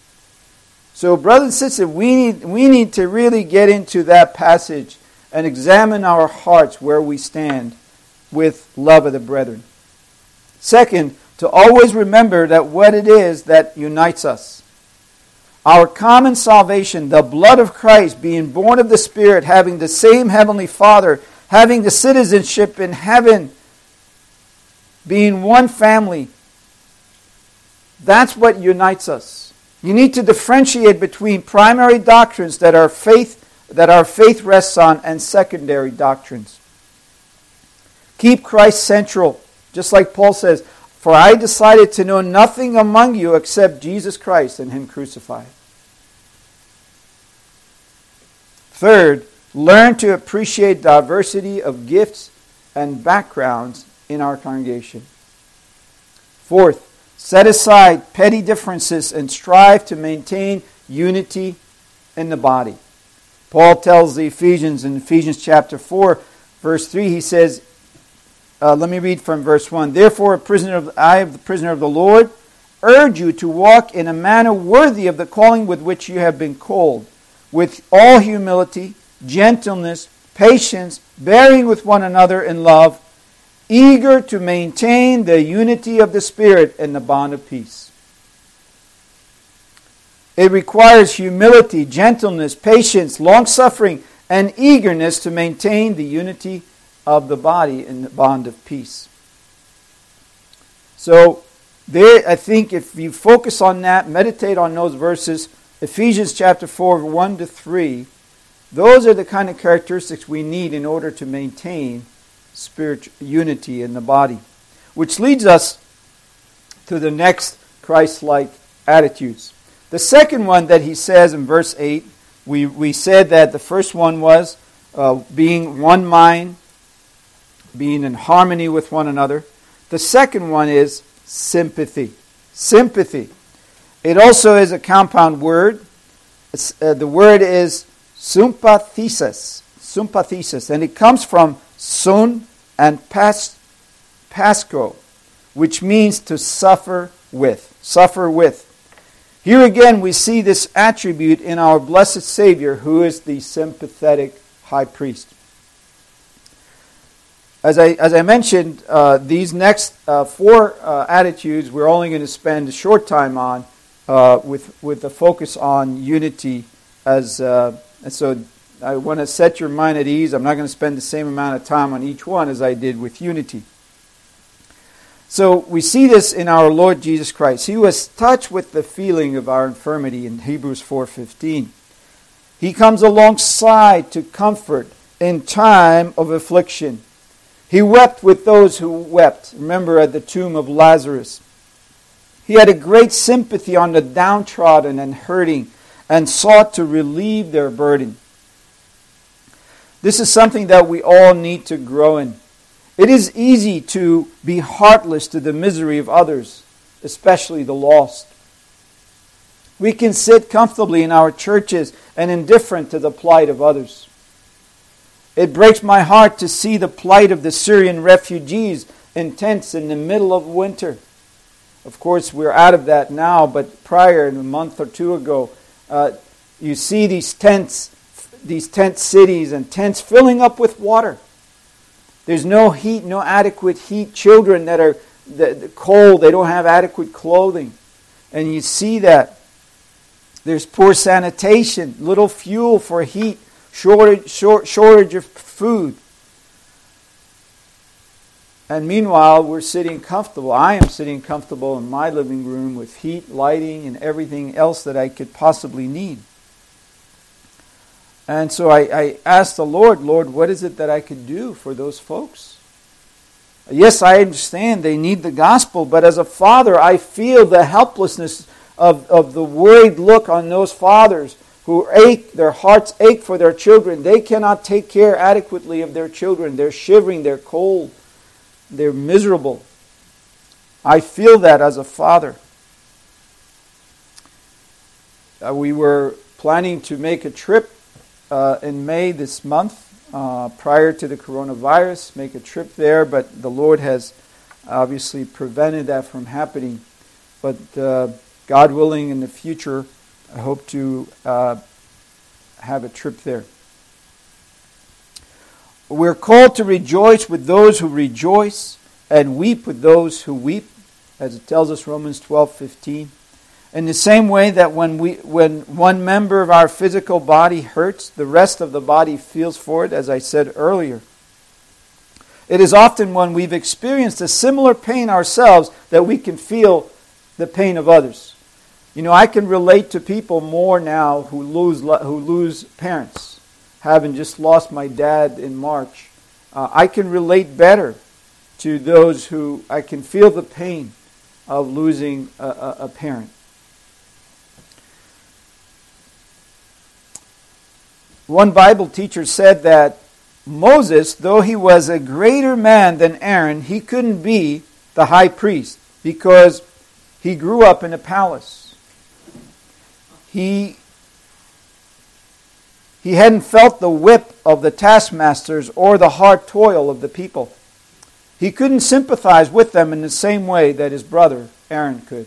So, brothers and sisters, we need to really get into that passage and examine our hearts where we stand with love of the brethren. Second, to always remember that what it is that unites us. Our common salvation, the blood of Christ, being born of the Spirit, having the same Heavenly Father, having the citizenship in heaven, being one family. That's what unites us. You need to differentiate between primary doctrines that our faith rests on and secondary doctrines. Keep Christ central. Just like Paul says, for I decided to know nothing among you except Jesus Christ and Him crucified. Third, learn to appreciate diversity of gifts and backgrounds in our congregation. Fourth, set aside petty differences and strive to maintain unity in the body. Paul tells the Ephesians in Ephesians chapter 4, verse 3, he says, let me read from verse 1. Therefore, I, the prisoner of the Lord, urge you to walk in a manner worthy of the calling with which you have been called, with all humility, gentleness, patience, bearing with one another in love, eager to maintain the unity of the Spirit in the bond of peace. It requires humility, gentleness, patience, long-suffering, and eagerness to maintain the unity of the body in the bond of peace. So, there, I think if you focus on that, meditate on those verses, Ephesians chapter 4, 1 to 3, those are the kind of characteristics we need in order to maintain spiritual unity in the body. Which leads us to the next Christ-like attitudes. The second one that he says in verse 8, we said that the first one was being one mind, being in harmony with one another. The second one is sympathy. Sympathy. It also is a compound word. The word is sympathesis. Sympathesis. And it comes from sun and pasco, which means to suffer with. Suffer with. Here again we see this attribute in our blessed Savior, who is the sympathetic high priest. As I mentioned, these next four attitudes we're only going to spend a short time on, with the focus on unity. And so I want to set your mind at ease. I'm not going to spend the same amount of time on each one as I did with unity. So we see this in our Lord Jesus Christ. He was touched with the feeling of our infirmity in Hebrews 4:15. He comes alongside to comfort in time of affliction. He wept with those who wept. Remember at the tomb of Lazarus. He had a great sympathy on the downtrodden and hurting and sought to relieve their burden. This is something that we all need to grow in. It is easy to be heartless to the misery of others, especially the lost. We can sit comfortably in our churches and indifferent to the plight of others. It breaks my heart to see the plight of the Syrian refugees in tents in the middle of winter. Of course, we're out of that now, but prior, a month or two ago, you see these tent cities and tents filling up with water. There's no heat, no adequate heat. Children that are cold, they don't have adequate clothing. And you see that. There's poor sanitation, little fuel for heat, shortage of food. And meanwhile, we're sitting comfortable. I am sitting comfortable in my living room with heat, lighting, and everything else that I could possibly need. And so I asked the Lord, what is it that I could do for those folks? Yes, I understand they need the gospel, but as a father, I feel the helplessness of the worried look on those fathers who their hearts ache for their children. They cannot take care adequately of their children. They're shivering, they're cold, they're miserable. I feel that as a father. We were planning to make a trip in May this month, prior to the coronavirus, make a trip there, but the Lord has obviously prevented that from happening. But God willing, in the future, I hope to have a trip there. We're called to rejoice with those who rejoice and weep with those who weep, as it tells us Romans 12:15. In the same way that when one member of our physical body hurts, the rest of the body feels for it, as I said earlier. It is often when we've experienced a similar pain ourselves that we can feel the pain of others. You know, I can relate to people more now who lose parents. Having just lost my dad in March, I can relate better to those who I can feel the pain of losing a parent. One Bible teacher said that Moses, though he was a greater man than Aaron, he couldn't be the high priest because he grew up in a palace. He hadn't felt the whip of the taskmasters or the hard toil of the people. He couldn't sympathize with them in the same way that his brother Aaron could.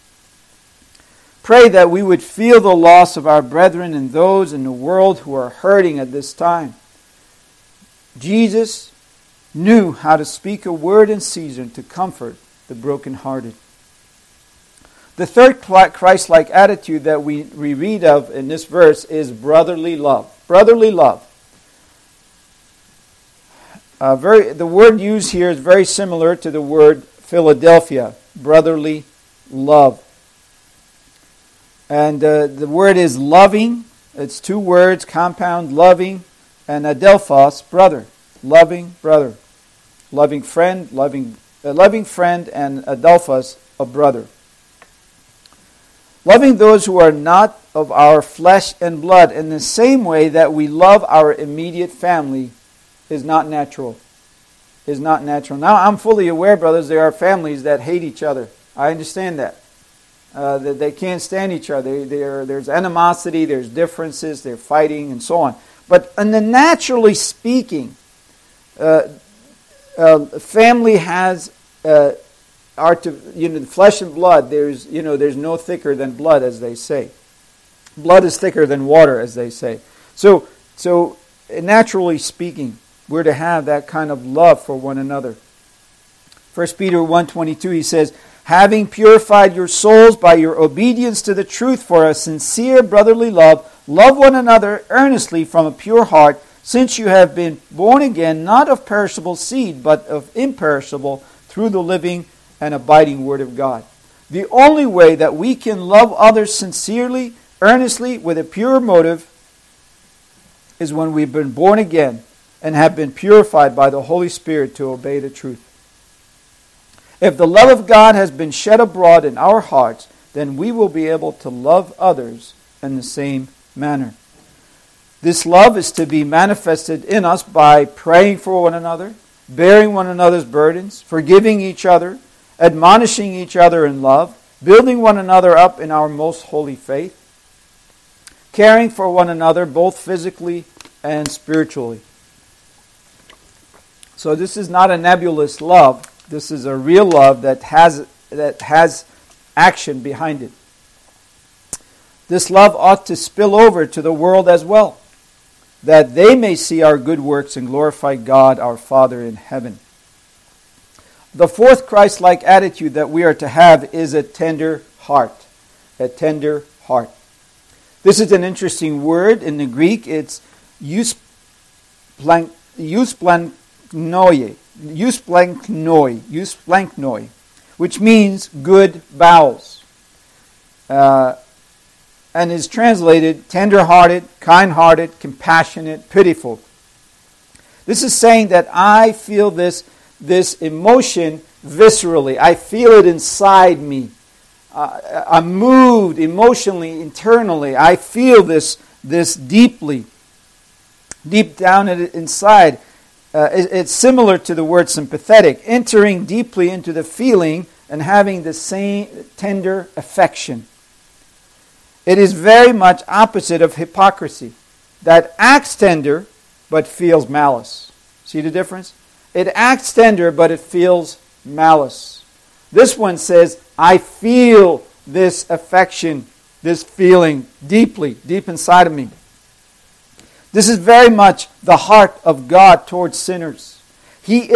Pray that we would feel the loss of our brethren and those in the world who are hurting at this time. Jesus knew how to speak a word in season to comfort the brokenhearted. The third Christ-like attitude that we read of in this verse is brotherly love. Brotherly love. The word used here is very similar to the word Philadelphia, brotherly love. And the word is loving. It's two words, compound, loving, and adelphos, brother. Loving brother. Loving friend, and adelphos, a brother. Loving those who are not of our flesh and blood in the same way that we love our immediate family is not natural. Is not natural. Now, I'm fully aware, brothers, there are families that hate each other. I understand that. That they can't stand each other. There's animosity, there's differences, they're fighting, and so on. But in the naturally speaking, family has flesh and blood. There's no thicker than blood, as they say. Blood is thicker than water, as they say. So naturally speaking, we're to have that kind of love for one another. 1 Peter 1:22, he says, having purified your souls by your obedience to the truth for a sincere brotherly love, love one another earnestly from a pure heart, since you have been born again, not of perishable seed, but of imperishable, through the living and abiding Word of God. The only way that we can love others sincerely, earnestly, with a pure motive, is when we've been born again and have been purified by the Holy Spirit to obey the truth. If the love of God has been shed abroad in our hearts, then we will be able to love others in the same manner. This love is to be manifested in us by praying for one another, bearing one another's burdens, forgiving each other, admonishing each other in love, building one another up in our most holy faith, caring for one another both physically and spiritually. So this is not a nebulous love. This is a real love that has action behind it. This love ought to spill over to the world as well, that they may see our good works and glorify God, our Father in heaven. The fourth Christ-like attitude that we are to have is a tender heart. A tender heart. This is an interesting word in the Greek. It's eusplanktnoi, which means good bowels, and is translated tender-hearted, kind-hearted, compassionate, pitiful. This is saying that I feel this emotion viscerally. I feel it inside me. I'm moved emotionally, internally. I feel this deeply, deep down inside. It's similar to the word sympathetic, entering deeply into the feeling and having the same tender affection. It is very much opposite of hypocrisy, that acts tender but feels malice. See the difference? It acts tender but it feels malice. This one says, I feel this affection, this feeling deeply, deep inside of me. This is very much the heart of God towards sinners. He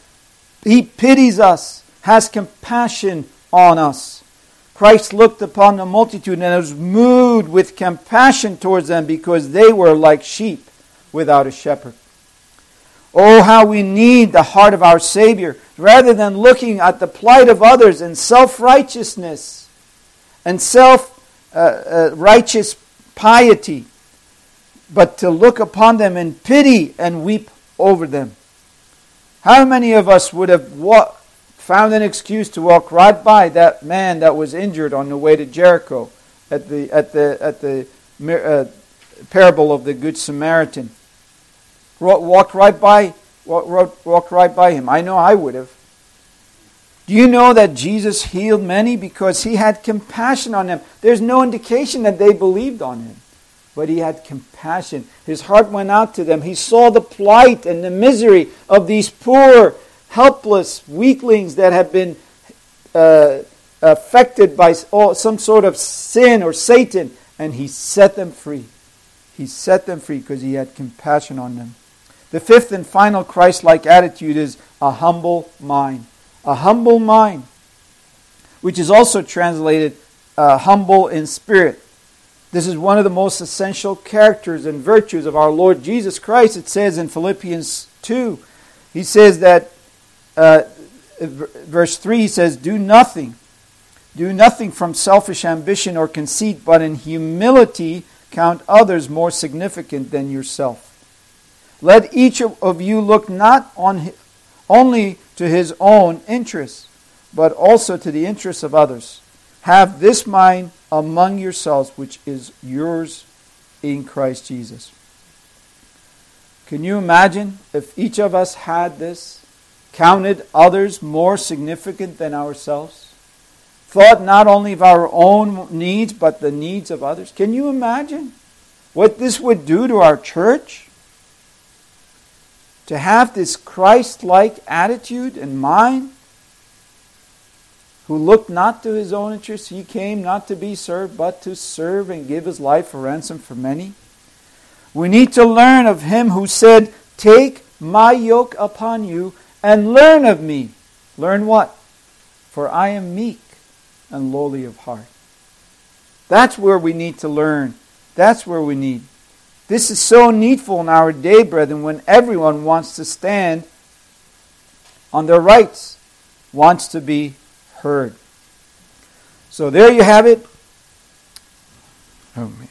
pities us, has compassion on us. Christ looked upon the multitude and was moved with compassion towards them because they were like sheep without a shepherd. Oh, how we need the heart of our Savior, rather than looking at the plight of others in self-righteousness and self-righteous piety, but to look upon them in pity and weep over them. How many of us would have found an excuse to walk right by that man that was injured on the way to Jericho at the parable of the Good Samaritan? Walked right by him. I know I would have. Do you know that Jesus healed many because he had compassion on them? There's no indication that they believed on him, but he had compassion. His heart went out to them. He saw the plight and the misery of these poor, helpless weaklings that have been affected by some sort of sin or Satan, and he set them free. He set them free because he had compassion on them. The fifth and final Christ-like attitude is a humble mind. A humble mind, which is also translated humble in spirit. This is one of the most essential characters and virtues of our Lord Jesus Christ. It says in Philippians 2, he says that, verse 3, he says, Do nothing from selfish ambition or conceit, but in humility count others more significant than yourself. Let each of you look not only to his own interests, but also to the interests of others. Have this mind among yourselves, which is yours in Christ Jesus. Can you imagine if each of us had this, counted others more significant than ourselves, thought not only of our own needs, but the needs of others? Can you imagine what this would do to our church? To have this Christ-like attitude and mind, who looked not to his own interests, he came not to be served, but to serve and give his life a ransom for many. We need to learn of him who said, "Take my yoke upon you and learn of me." Learn what? For I am meek and lowly of heart. That's where we need to learn. That's where we need. This is so needful in our day, brethren, when everyone wants to stand on their rights, wants to be heard. So there you have it. Oh man.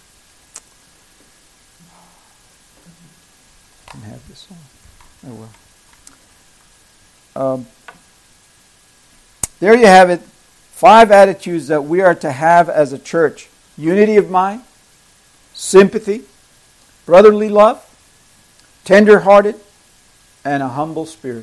I can have this on. Oh well. There you have it. 5 attitudes that we are to have as a church. Unity of mind, sympathy, brotherly love, tender-hearted, and a humble spirit.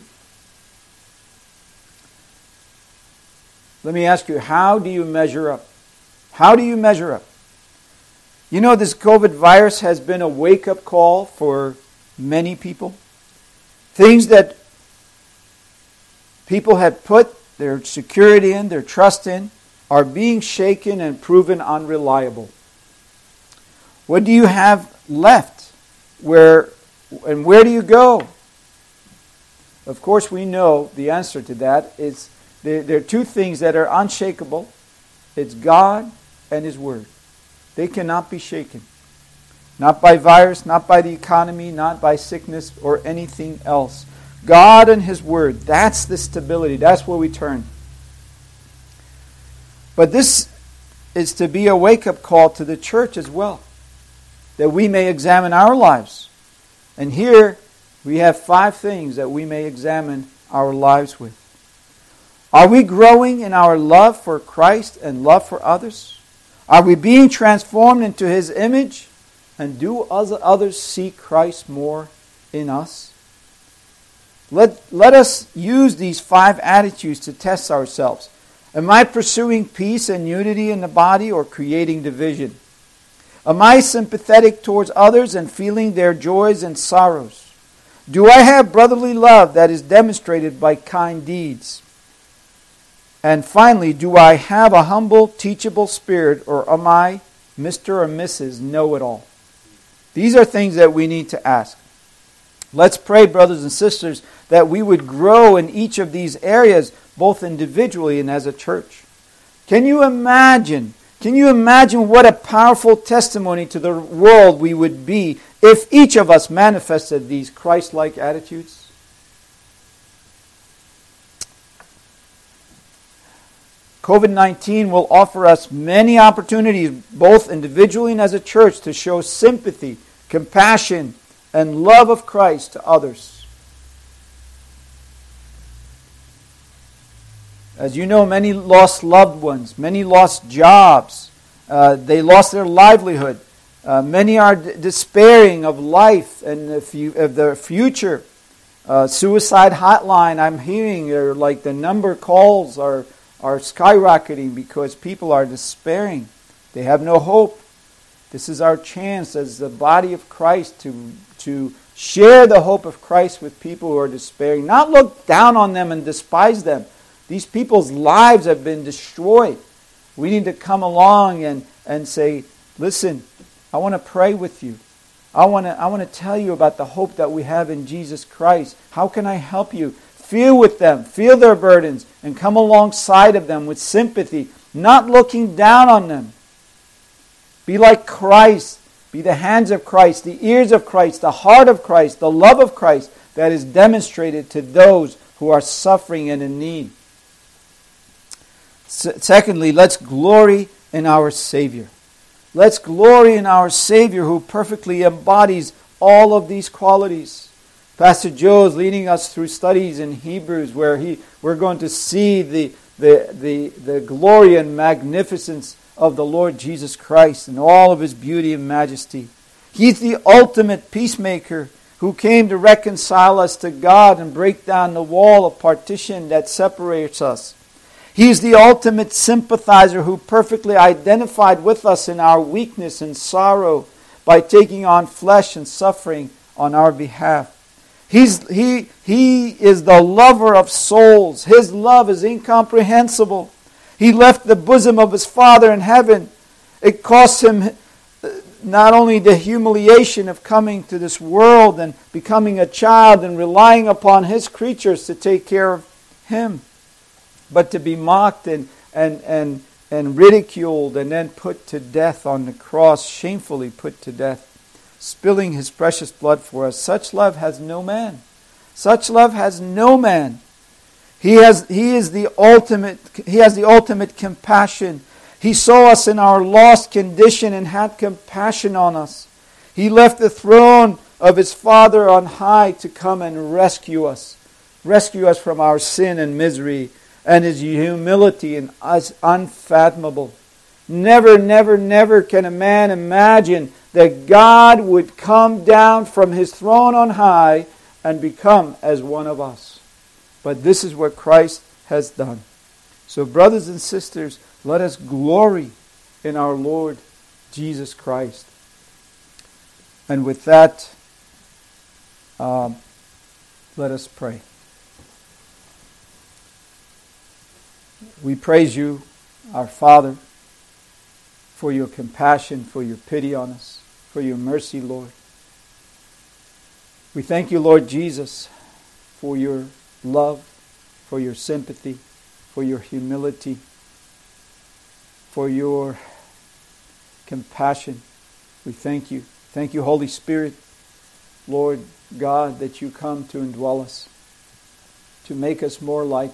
Let me ask you, how do you measure up? How do you measure up? You know, this COVID virus has been a wake-up call for many people. Things that people had put their security in, their trust in, are being shaken and proven unreliable. What do you have left? Where do you go? Of course, we know the answer to that is there are 2 things that are unshakable. It's God and His Word. They cannot be shaken. Not by virus, not by the economy, not by sickness or anything else. God and His Word. That's the stability. That's where we turn. But this is to be a wake-up call to the church as well, that we may examine our lives. And here we have 5 things that we may examine our lives with. Are we growing in our love for Christ and love for others? Are we being transformed into His image? And do others see Christ more in us? Let us use these 5 attitudes to test ourselves. Am I pursuing peace and unity in the body or creating division? Am I sympathetic towards others and feeling their joys and sorrows? Do I have brotherly love that is demonstrated by kind deeds? And finally, do I have a humble, teachable spirit, or am I Mr. or Mrs. Know-it-all? These are things that we need to ask. Let's pray, brothers and sisters, that we would grow in each of these areas, both individually and as a church. Can you imagine what a powerful testimony to the world we would be if each of us manifested these Christ-like attitudes? COVID-19 will offer us many opportunities, both individually and as a church, to show sympathy, compassion, and love of Christ to others. As you know, many lost loved ones, many lost jobs, they lost their livelihood. Many are despairing of life and of their future. Suicide hotline, I'm hearing, like the number of calls are skyrocketing because people are despairing. They have no hope. This is our chance as the body of Christ to share the hope of Christ with people who are despairing. Not look down on them and despise them. These people's lives have been destroyed. We need to come along and say, listen, I want to pray with you. I want to tell you about the hope that we have in Jesus Christ. How can I help you? Feel with them, feel their burdens, and come alongside of them with sympathy, not looking down on them. Be like Christ. Be the hands of Christ, the ears of Christ, the heart of Christ, the love of Christ that is demonstrated to those who are suffering and in need. Secondly, let's glory in our Savior. Let's glory in our Savior who perfectly embodies all of these qualities. Pastor Joe is leading us through studies in Hebrews where we're going to see the glory and magnificence of the Lord Jesus Christ in all of His beauty and majesty. He's the ultimate peacemaker who came to reconcile us to God and break down the wall of partition that separates us. He's the ultimate sympathizer who perfectly identified with us in our weakness and sorrow by taking on flesh and suffering on our behalf. He is the lover of souls. His love is incomprehensible. He left the bosom of His Father in heaven. It cost Him not only the humiliation of coming to this world and becoming a child and relying upon His creatures to take care of Him, but to be mocked and ridiculed and then put to death on the cross, shamefully put to death, spilling His precious blood for us. Such love has no man. Such love has no man. He has the ultimate compassion. He saw us in our lost condition and had compassion on us. He left the throne of His Father on high to come and rescue us from our sin and misery. And His humility is unfathomable. Never, never, never can a man imagine that God would come down from His throne on high and become as one of us. But this is what Christ has done. So brothers and sisters, let us glory in our Lord Jesus Christ. And with that, let us pray. We praise You, our Father, for Your compassion, for Your pity on us, for Your mercy, Lord. We thank You, Lord Jesus, for Your love, for Your sympathy, for Your humility, for Your compassion. We thank You. Thank You, Holy Spirit, Lord God, that You come to indwell us, to make us more like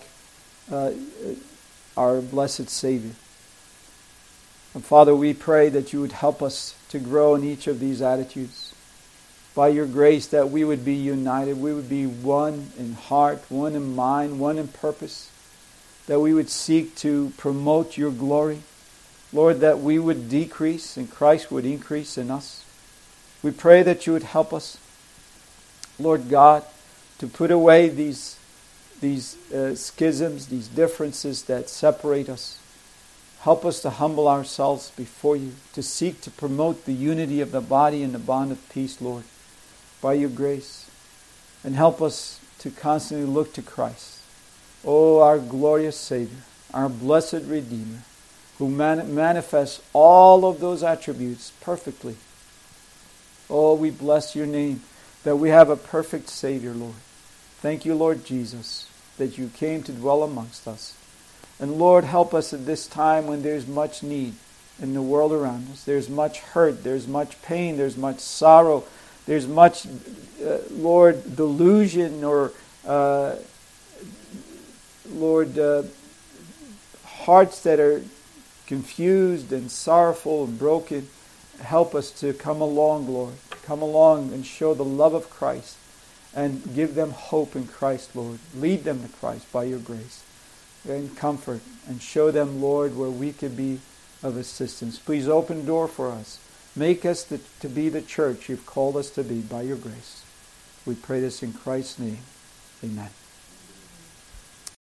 our blessed Savior. And Father, we pray that You would help us to grow in each of these attitudes. By Your grace, that we would be united, we would be one in heart, one in mind, one in purpose, that we would seek to promote Your glory. Lord, that we would decrease and Christ would increase in us. We pray that You would help us, Lord God, to put away these schisms, these differences that separate us. Help us to humble ourselves before You, to seek to promote the unity of the body and the bond of peace, Lord, by Your grace. And help us to constantly look to Christ, oh, our glorious Savior, our blessed Redeemer, who manifests all of those attributes perfectly. Oh, we bless Your name that we have a perfect Savior, Lord. Thank You, Lord Jesus, that You came to dwell amongst us. And Lord, help us at this time when there's much need in the world around us. There's much hurt, there's much pain, there's much sorrow, there's much, Lord, delusion or, Lord, hearts that are confused and sorrowful and broken. Help us to come along, Lord. Come along and show the love of Christ and give them hope in Christ, Lord. Lead them to Christ by Your grace and comfort and show them, Lord, where we could be of assistance. Please open the door for us. Make us to be the church You've called us to be by Your grace. We pray this in Christ's name. Amen.